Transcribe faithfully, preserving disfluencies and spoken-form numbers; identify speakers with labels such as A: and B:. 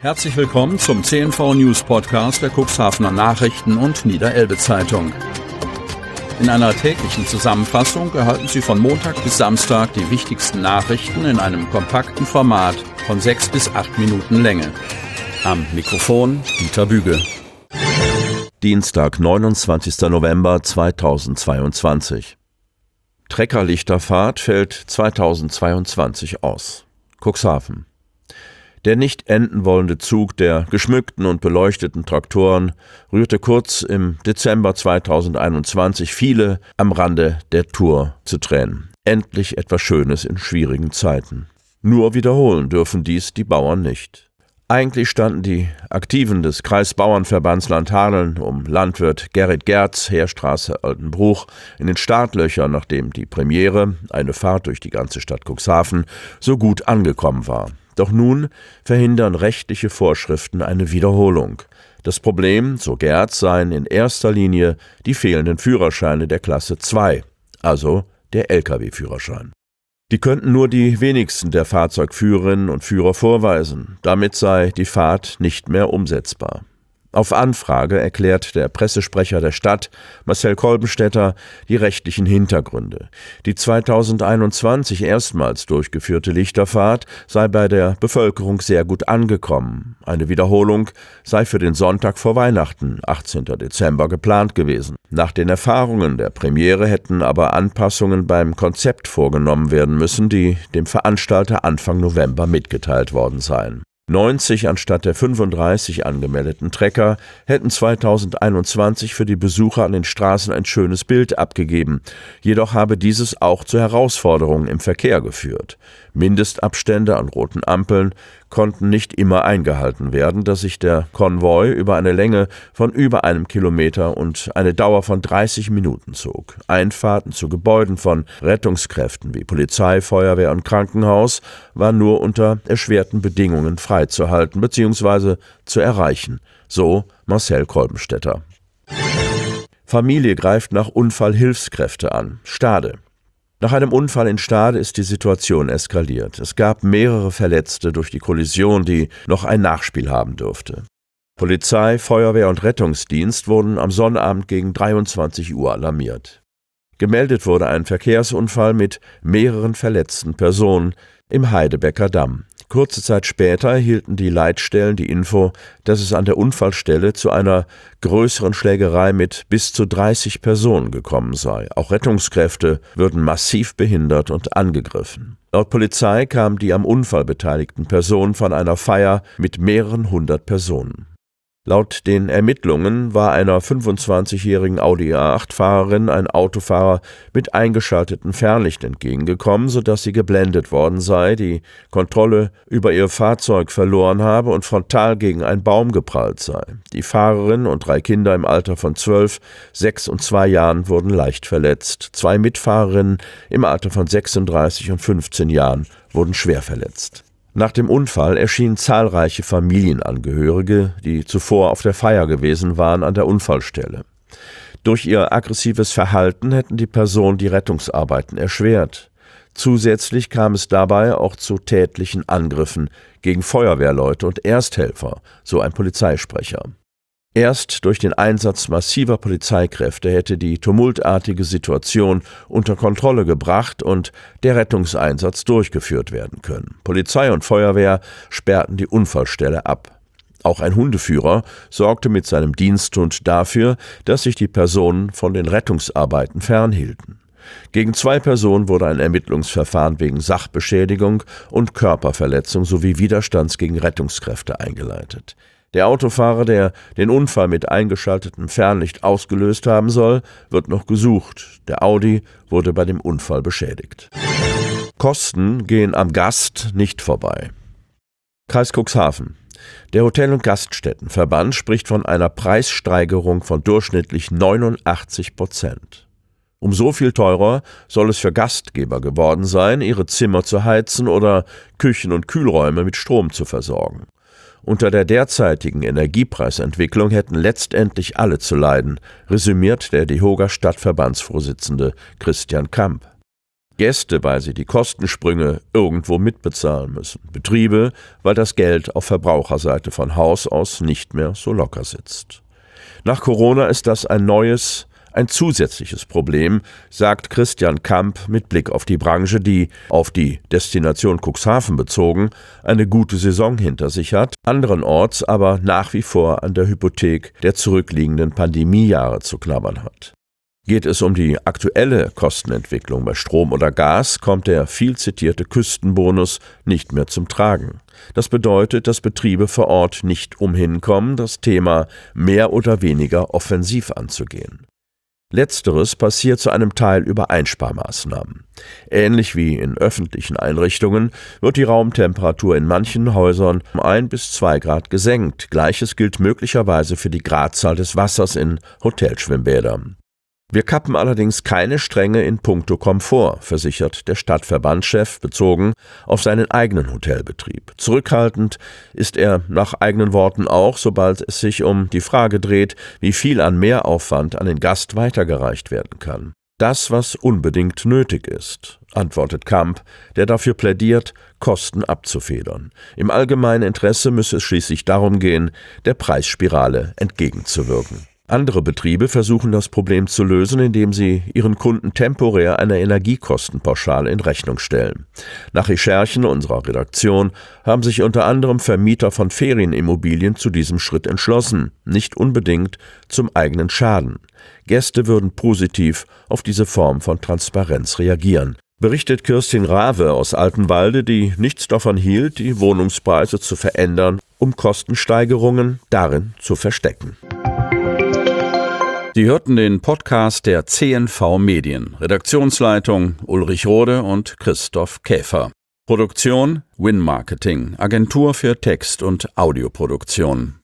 A: Herzlich willkommen zum C N V News Podcast der Cuxhavener Nachrichten und Niederelbe Zeitung. In einer täglichen Zusammenfassung erhalten Sie von Montag bis Samstag die wichtigsten Nachrichten in einem kompakten Format von sechs bis acht Minuten Länge. Am Mikrofon Dieter Büge.
B: Dienstag, neunundzwanzigster November zweitausendzweiundzwanzig. Treckerlichterfahrt fällt zweitausendzweiundzwanzig aus. Cuxhaven. Der nicht enden wollende Zug der geschmückten und beleuchteten Traktoren rührte kurz im Dezember zweitausendeinundzwanzig viele am Rande der Tour zu Tränen. Endlich etwas Schönes in schwierigen Zeiten. Nur wiederholen dürfen dies die Bauern nicht. Eigentlich standen die Aktiven des Kreisbauernverbands Landhadeln um Landwirt Gerrit Gerz, Heerstraße Altenbruch, in den Startlöchern, nachdem die Premiere, eine Fahrt durch die ganze Stadt Cuxhaven, so gut angekommen war. Doch nun verhindern rechtliche Vorschriften eine Wiederholung. Das Problem, so Gerz, seien in erster Linie die fehlenden Führerscheine der Klasse zwei, also der L K W-Führerschein. Die könnten nur die wenigsten der Fahrzeugführerinnen und Führer vorweisen. Damit sei die Fahrt nicht mehr umsetzbar. Auf Anfrage erklärt der Pressesprecher der Stadt, Marcel Kolbenstädter, die rechtlichen Hintergründe. Die zweitausendeinundzwanzig erstmals durchgeführte Lichterfahrt sei bei der Bevölkerung sehr gut angekommen. Eine Wiederholung sei für den Sonntag vor Weihnachten, achtzehnten Dezember, geplant gewesen. Nach den Erfahrungen der Premiere hätten aber Anpassungen beim Konzept vorgenommen werden müssen, die dem Veranstalter Anfang November mitgeteilt worden seien. neunzig anstatt der fünfunddreißig angemeldeten Trecker hätten zweitausendeinundzwanzig für die Besucher an den Straßen ein schönes Bild abgegeben. Jedoch habe dieses auch zu Herausforderungen im Verkehr geführt. Mindestabstände an roten Ampeln konnten nicht immer eingehalten werden, dass sich der Konvoi über eine Länge von über einem Kilometer und eine Dauer von dreißig Minuten zog. Einfahrten zu Gebäuden von Rettungskräften wie Polizei, Feuerwehr und Krankenhaus waren nur unter erschwerten Bedingungen freizuhalten bzw. zu erreichen, so Marcel Kolbenstädter. Familie greift nach Unfall Hilfskräfte an. Stade. Nach einem Unfall in Stade ist die Situation eskaliert. Es gab mehrere Verletzte durch die Kollision, die noch ein Nachspiel haben dürfte. Polizei, Feuerwehr und Rettungsdienst wurden am Sonnabend gegen dreiundzwanzig Uhr alarmiert. Gemeldet wurde ein Verkehrsunfall mit mehreren verletzten Personen im Heidebecker Damm. Kurze Zeit später erhielten die Leitstellen die Info, dass es an der Unfallstelle zu einer größeren Schlägerei mit bis zu dreißig Personen gekommen sei. Auch Rettungskräfte würden massiv behindert und angegriffen. Laut Polizei kamen die am Unfall beteiligten Personen von einer Feier mit mehreren hundert Personen. Laut den Ermittlungen war einer fünfundzwanzigjährigen Audi A acht Fahrerin ein Autofahrer mit eingeschaltetem Fernlicht entgegengekommen, sodass sie geblendet worden sei, die Kontrolle über ihr Fahrzeug verloren habe und frontal gegen einen Baum geprallt sei. Die Fahrerin und drei Kinder im Alter von zwölf, sechs und zwei Jahren wurden leicht verletzt. Zwei Mitfahrerinnen im Alter von sechsunddreißig und fünfzehn Jahren wurden schwer verletzt. Nach dem Unfall erschienen zahlreiche Familienangehörige, die zuvor auf der Feier gewesen waren, an der Unfallstelle. Durch ihr aggressives Verhalten hätten die Personen die Rettungsarbeiten erschwert. Zusätzlich kam es dabei auch zu tätlichen Angriffen gegen Feuerwehrleute und Ersthelfer, so ein Polizeisprecher. Erst durch den Einsatz massiver Polizeikräfte hätte die tumultartige Situation unter Kontrolle gebracht und der Rettungseinsatz durchgeführt werden können. Polizei und Feuerwehr sperrten die Unfallstelle ab. Auch ein Hundeführer sorgte mit seinem Diensthund dafür, dass sich die Personen von den Rettungsarbeiten fernhielten. Gegen zwei Personen wurde ein Ermittlungsverfahren wegen Sachbeschädigung und Körperverletzung sowie Widerstands gegen Rettungskräfte eingeleitet. Der Autofahrer, der den Unfall mit eingeschaltetem Fernlicht ausgelöst haben soll, wird noch gesucht. Der Audi wurde bei dem Unfall beschädigt. Kosten gehen am Gast nicht vorbei. Kreis Cuxhaven. Der Hotel- und Gaststättenverband spricht von einer Preissteigerung von durchschnittlich neunundachtzig Prozent. Um so viel teurer soll es für Gastgeber geworden sein, ihre Zimmer zu heizen oder Küchen und Kühlräume mit Strom zu versorgen. Unter der derzeitigen Energiepreisentwicklung hätten letztendlich alle zu leiden, resümiert der DEHOGA Stadtverbandsvorsitzende Christian Kamp. Gäste, weil sie die Kostensprünge irgendwo mitbezahlen müssen. Betriebe, weil das Geld auf Verbraucherseite von Haus aus nicht mehr so locker sitzt. Nach Corona ist das ein neues, ein zusätzliches Problem, sagt Christian Kamp mit Blick auf die Branche, die, auf die Destination Cuxhaven bezogen, eine gute Saison hinter sich hat, anderenorts aber nach wie vor an der Hypothek der zurückliegenden Pandemiejahre zu knabbern hat. Geht es um die aktuelle Kostenentwicklung bei Strom oder Gas, kommt der viel zitierte Küstenbonus nicht mehr zum Tragen. Das bedeutet, dass Betriebe vor Ort nicht umhin kommen, das Thema mehr oder weniger offensiv anzugehen. Letzteres passiert zu einem Teil über Einsparmaßnahmen. Ähnlich wie in öffentlichen Einrichtungen wird die Raumtemperatur in manchen Häusern um ein bis zwei Grad gesenkt. Gleiches gilt möglicherweise für die Gradzahl des Wassers in Hotelschwimmbädern. Wir kappen allerdings keine Stränge in puncto Komfort, versichert der Stadtverbandschef bezogen auf seinen eigenen Hotelbetrieb. Zurückhaltend ist er nach eigenen Worten auch, sobald es sich um die Frage dreht, wie viel an Mehraufwand an den Gast weitergereicht werden kann. Das, was unbedingt nötig ist, antwortet Kamp, der dafür plädiert, Kosten abzufedern. Im allgemeinen Interesse müsse es schließlich darum gehen, der Preisspirale entgegenzuwirken. Andere Betriebe versuchen das Problem zu lösen, indem sie ihren Kunden temporär eine Energiekostenpauschale in Rechnung stellen. Nach Recherchen unserer Redaktion haben sich unter anderem Vermieter von Ferienimmobilien zu diesem Schritt entschlossen, nicht unbedingt zum eigenen Schaden. Gäste würden positiv auf diese Form von Transparenz reagieren, berichtet Kirstin Rave aus Altenwalde, die nichts davon hielt, die Wohnungspreise zu verändern, um Kostensteigerungen darin zu verstecken.
A: Sie hörten den Podcast der C N V Medien. Redaktionsleitung Ulrich Rode und Christoph Käfer. Produktion Win Marketing, Agentur für Text- und Audioproduktion.